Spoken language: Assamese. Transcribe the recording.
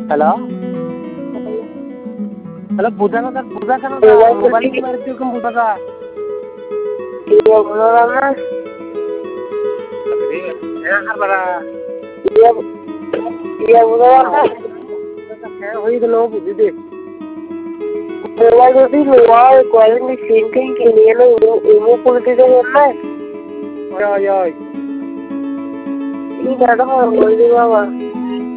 Halo? Halo, buta na ka na mobile ki mari kum buta ta. Iya beneran mas. Ya bara. Iya beneran mas. Hoy gelo buti de. Mobile যদি লোৱাৰ কোৱালিটি চিম টিম কিনি আনো ইমো খুলি দিব নাই? Oy. ই দাদা হৈ দিব বাবা।